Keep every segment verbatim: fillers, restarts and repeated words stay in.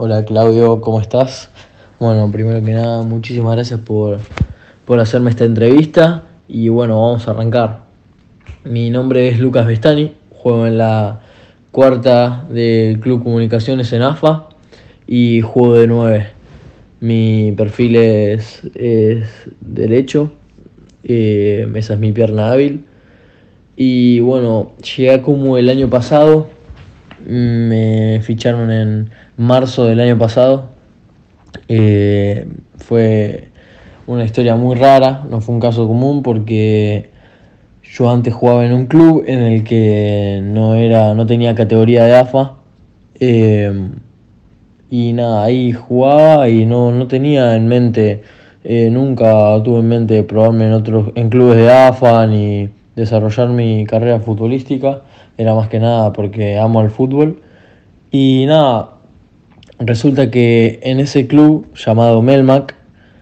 Hola Claudio, ¿cómo estás? Bueno, primero que nada, muchísimas gracias por, por hacerme esta entrevista y bueno, vamos a arrancar. Mi nombre es Lucas Vestani, juego en la cuarta del Club Comunicaciones en A F A y juego de nueve. Mi perfil es, es derecho, eh, esa es mi pierna hábil. Y bueno, llegué como el año pasado, me ficharon en marzo del año pasado. Eh, fue una historia muy rara, no fue un caso común porque yo antes jugaba en un club en el que no era, no tenía categoría de A F A. Eh, y nada, ahí jugaba y no, no tenía en mente, eh, nunca tuve en mente probarme en otros, en clubes de A F A ni desarrollar mi carrera futbolística. Era más que nada porque amo el fútbol. Y nada, resulta que en ese club llamado Melmac,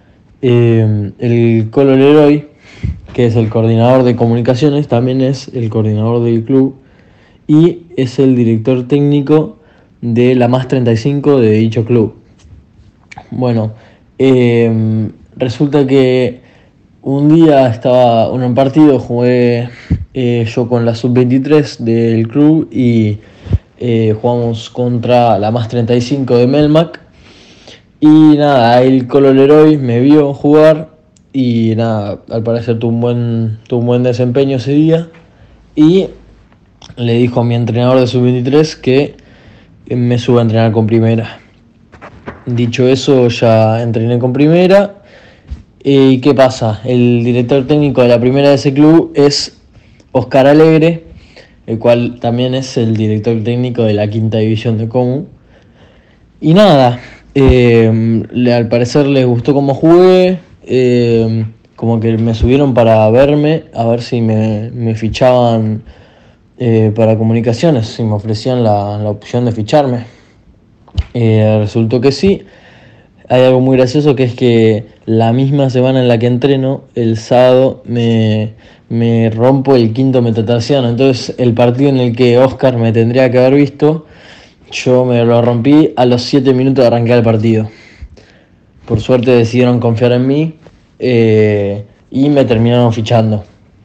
eh, el Colo Leroy, que es el coordinador de comunicaciones, también es el coordinador del club y es el director técnico de la más treinta y cinco de dicho club. Bueno, eh, resulta que un día estaba en un partido, jugué eh, yo con la sub veintitrés del club y eh, jugamos contra la más treinta y cinco de Melmac. Y nada, el Colo Leroy me vio jugar y nada, al parecer tuvo un buen, tuvo un buen desempeño ese día y le dijo a mi entrenador de sub veintitrés que me suba a entrenar con primera. Dicho eso, ya entrené con primera. ¿Y qué pasa? El director técnico de la primera de ese club es Oscar Alegre, el cual también es el director técnico de la quinta división de Comu. Y nada, eh, le, al parecer les gustó cómo jugué, eh, como que me subieron para verme, a ver si me, me fichaban eh, para comunicaciones, si me ofrecían la, la opción de ficharme. Eh, resultó que sí. Hay algo muy gracioso que es que la misma semana en la que entreno, el sábado me, me rompo el quinto metatarsiano. Entonces el partido en el que Oscar me tendría que haber visto, yo me lo rompí a los siete minutos de arrancar el partido. Por suerte decidieron confiar en mí eh, y me terminaron fichando.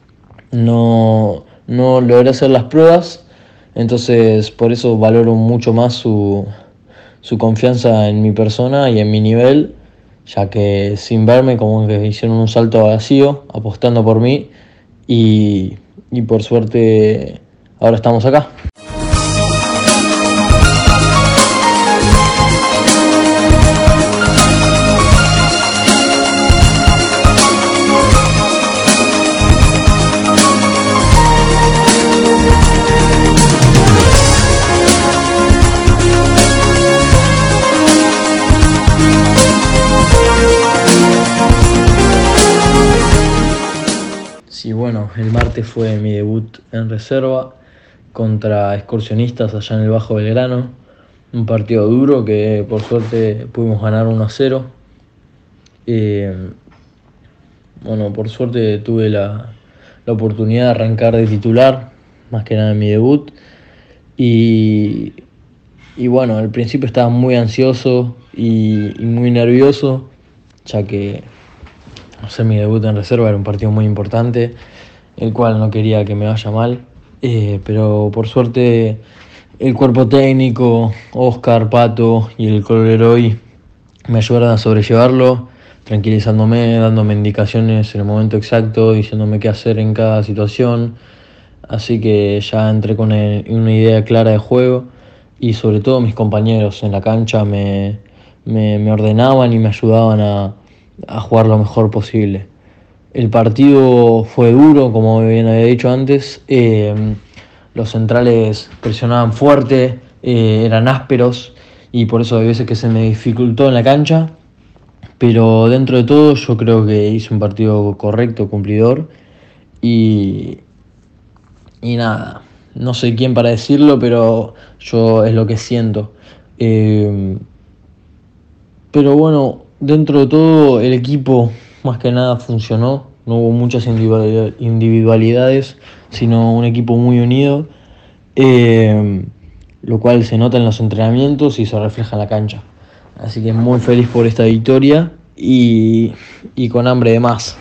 No, no logré hacer las pruebas, entonces por eso valoro mucho más su, su confianza en mi persona y en mi nivel, ya que sin verme como que hicieron un salto vacío apostando por mí y, y por suerte ahora estamos acá. Sí, bueno, el martes fue mi debut en reserva contra Excursionistas allá en el Bajo Belgrano. Un partido duro que por suerte pudimos ganar uno a cero. Eh, bueno, por suerte tuve la, la oportunidad de arrancar de titular, más que nada en mi debut. Y, y bueno, al principio estaba muy ansioso y, y muy nervioso, ya que hacer mi debut en reserva era un partido muy importante, el cual no quería que me vaya mal, eh, pero por suerte el cuerpo técnico, Oscar, Pato y el Colo Leroy me ayudaron a sobrellevarlo, tranquilizándome, dándome indicaciones en el momento exacto, diciéndome qué hacer en cada situación, así que ya entré con una idea clara de juego y sobre todo mis compañeros en la cancha me, me, me ordenaban y me ayudaban a a jugar lo mejor posible. El partido fue duro, como bien había dicho antes. Eh, los centrales presionaban fuerte, eh, eran ásperos y por eso hay veces que se me dificultó en la cancha. Pero dentro de todo yo creo que hice un partido correcto, cumplidor. Y, y nada, no sé quién para decirlo, pero yo es lo que siento. Eh, pero bueno, dentro de todo el equipo más que nada funcionó, no hubo muchas individualidades, sino un equipo muy unido, eh, lo cual se nota en los entrenamientos y se refleja en la cancha. Así que muy feliz por esta victoria y, y con hambre de más.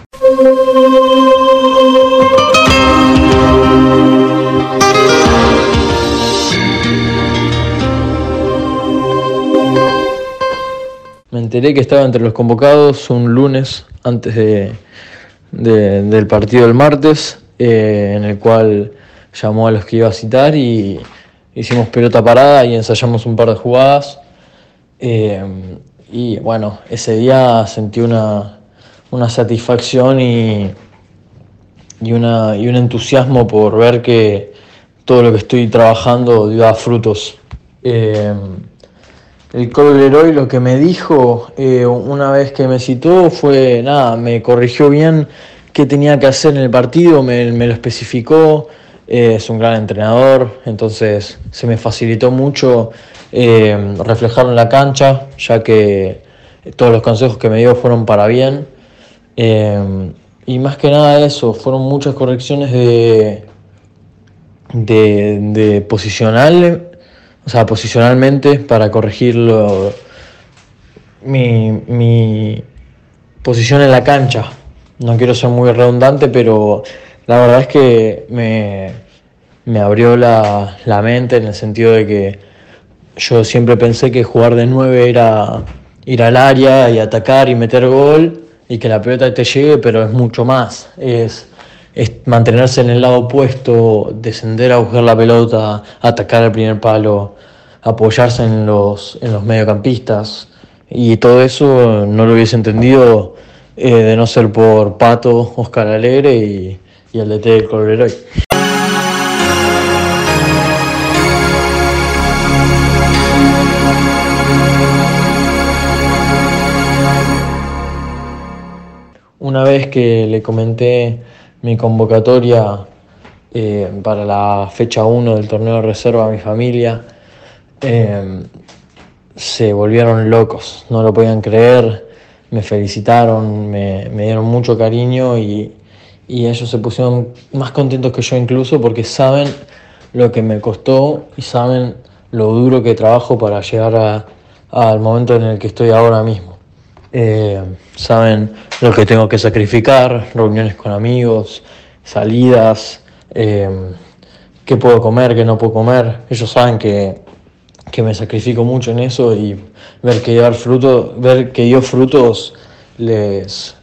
Me enteré que estaba entre los convocados un lunes antes de, de, del partido del martes, eh, en el cual llamó a los que iba a citar y hicimos pelota parada y ensayamos un par de jugadas. Eh, y bueno, ese día sentí una, una satisfacción y, y, una, y un entusiasmo por ver que todo lo que estoy trabajando dio frutos. Eh, El Colo Leroy lo que me dijo eh, una vez que me citó fue, nada, me corrigió bien qué tenía que hacer en el partido, me, me lo especificó, eh, es un gran entrenador, entonces se me facilitó mucho eh, reflejarlo en la cancha, ya que todos los consejos que me dio fueron para bien. Eh, y más que nada eso, fueron muchas correcciones de, de, de posicional. O sea, posicionalmente para corregirlo, mi, mi posición en la cancha. No quiero ser muy redundante, pero la verdad es que me, me abrió la, la mente en el sentido de que yo siempre pensé que jugar de nueve era ir al área y atacar y meter gol y que la pelota te llegue, pero es mucho más. Es es mantenerse en el lado opuesto, descender a buscar la pelota, atacar el primer palo, apoyarse en los, en los mediocampistas. Y todo eso no lo hubiese entendido eh, de no ser por Pato, Oscar Alegre y, y el D T del Colo Leroy. Una vez que le comenté mi convocatoria eh, para la fecha uno del torneo de reserva a mi familia, eh, se volvieron locos, no lo podían creer, me felicitaron, me, me dieron mucho cariño y, y ellos se pusieron más contentos que yo incluso porque saben lo que me costó y saben lo duro que trabajo para llegar a, al momento en el que estoy ahora mismo. Eh, saben lo que tengo que sacrificar, reuniones con amigos, salidas, eh, qué puedo comer, qué no puedo comer. Ellos saben que, que me sacrifico mucho en eso y ver que dar fruto, ver que dio frutos les,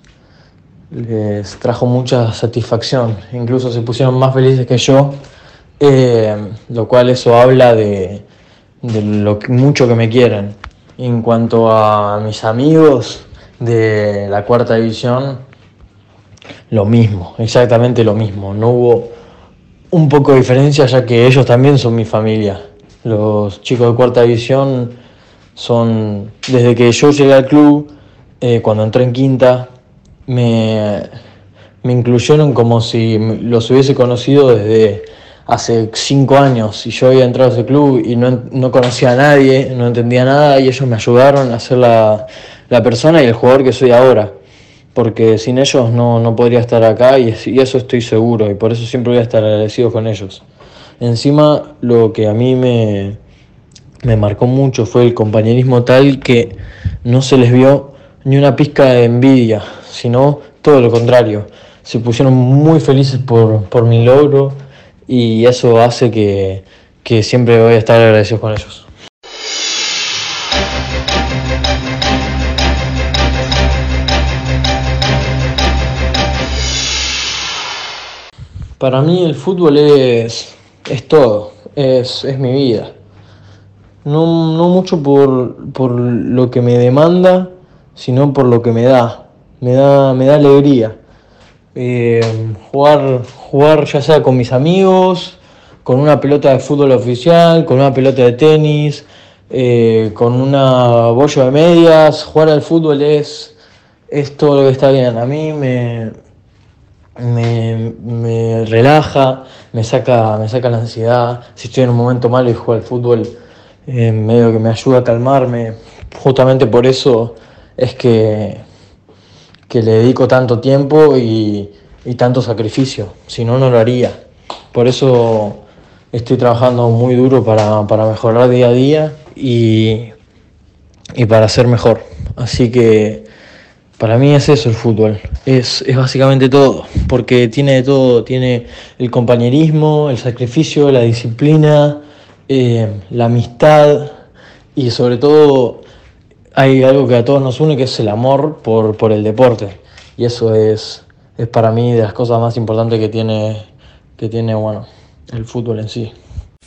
les trajo mucha satisfacción. Incluso se pusieron más felices que yo, eh, lo cual eso habla de, de lo que, mucho que me quieren. En cuanto a mis amigos de la cuarta división, lo mismo, exactamente lo mismo. No hubo un poco de diferencia ya que ellos también son mi familia. Los chicos de cuarta división son, desde que yo llegué al club, eh, cuando entré en quinta, me, me incluyeron como si los hubiese conocido desde hace cinco años y yo había entrado a ese club y no, no conocía a nadie, no entendía nada y ellos me ayudaron a ser la, la persona y el jugador que soy ahora, porque sin ellos no, no podría estar acá y, y eso estoy seguro y por eso siempre voy a estar agradecido con ellos. Encima lo que a mí me, me marcó mucho fue el compañerismo tal que no se les vio ni una pizca de envidia, sino todo lo contrario, se pusieron muy felices por, por mi logro. Y eso hace que, que siempre voy a estar agradecido con ellos. Para mí el fútbol es, es todo, es, es mi vida. No, no mucho por, por lo que me demanda, sino por lo que me da. Me da, me da alegría. Eh, jugar, jugar ya sea con mis amigos, con una pelota de fútbol oficial, con una pelota de tenis, eh, con una bollo de medias. Jugar al fútbol es, es todo lo que está bien. A mí me, me, me relaja, me saca, me saca la ansiedad. Si estoy en un momento malo y juego al fútbol, eh, medio que me ayuda a calmarme. Justamente por eso es que que le dedico tanto tiempo y, y tanto sacrificio, si no, no lo haría. Por eso estoy trabajando muy duro para, para mejorar día a día y, y para ser mejor. Así que para mí es eso el fútbol, es, es básicamente todo, porque tiene de todo, tiene el compañerismo, el sacrificio, la disciplina, eh, la amistad y sobre todo hay algo que a todos nos une que es el amor por, por el deporte y eso es, es para mí de las cosas más importantes que tiene, que tiene bueno, el fútbol en sí.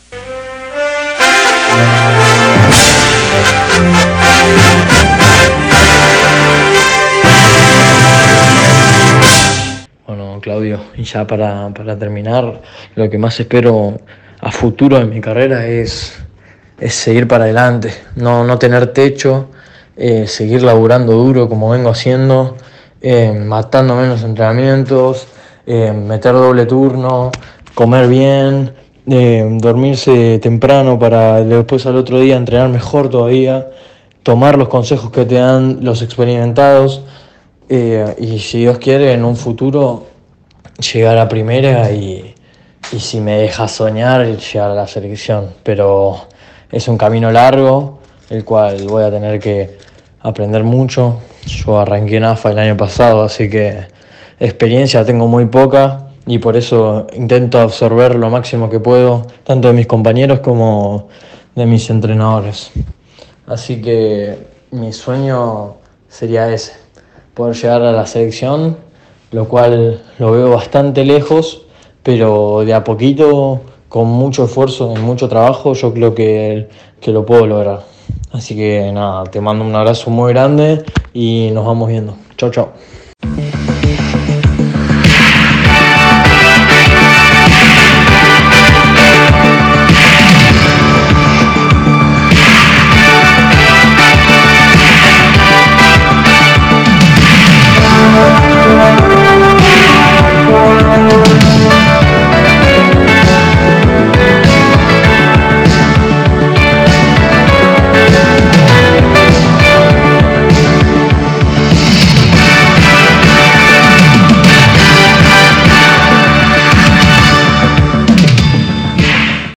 Bueno, Claudio, y ya para, para terminar, lo que más espero a futuro en mi carrera es, es seguir para adelante, no, no tener techo, eh, seguir laburando duro como vengo haciendo, eh, matándome en los entrenamientos, eh, meter doble turno, comer bien, eh, dormirse temprano para después al otro día entrenar mejor todavía, tomar los consejos que te dan los experimentados. Eh, y si Dios quiere, en un futuro llegar a primera y, y si me deja soñar, llegar a la selección. Pero es un camino largo, el cual voy a tener que aprender mucho. Yo arranqué en A F A el año pasado, así que experiencia tengo muy poca y por eso intento absorber lo máximo que puedo, tanto de mis compañeros como de mis entrenadores. Así que mi sueño sería ese, poder llegar a la selección, lo cual lo veo bastante lejos, pero de a poquito, con mucho esfuerzo y mucho trabajo, yo creo que, que lo puedo lograr. Así que nada, te mando un abrazo muy grande y nos vamos viendo. Chau, chau.